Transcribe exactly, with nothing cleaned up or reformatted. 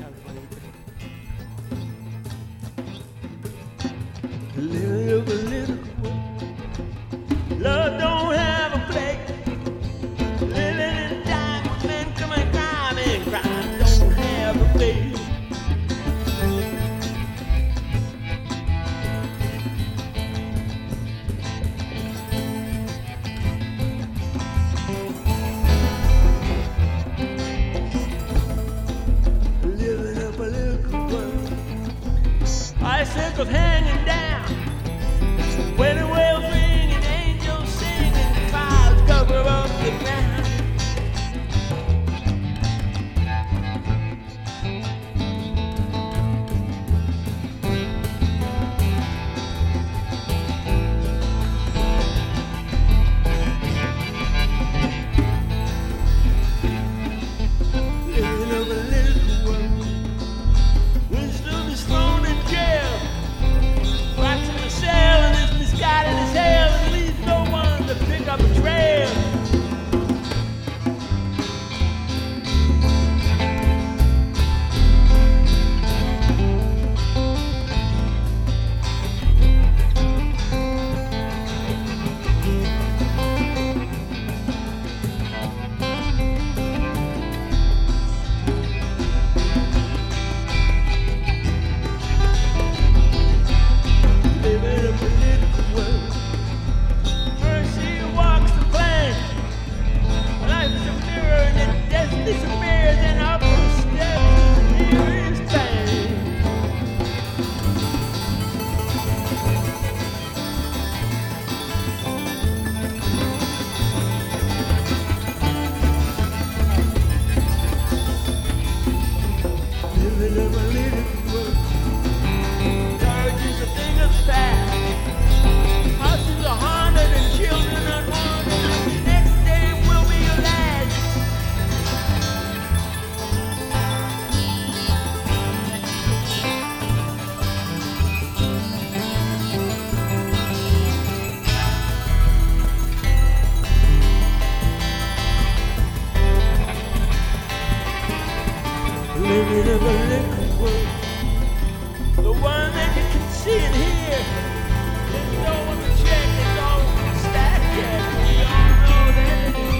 Living a political world. Love don't have a place. Living in time with men coming crime and crime don't have a place. Living a political world. Bicycles hanging down. Wedding bells ringing, angels singing, clouds cover up the ground. Living a political world. Wisdom is thrown in jail. Rats in the cell and is misguided as hell and leaves no one to pick up a trail. Living a political world. Mercy walks the planet. Life is a mirror and then death disappears and up the steps here is pain. Living a political world. Marriage is a thing of the past. Houses are haunted and children unwanted. The next day will be your last. Living in a political world. The one that you can see and hear. There's no one to check, it's all stacked, yeah. We all know that it is.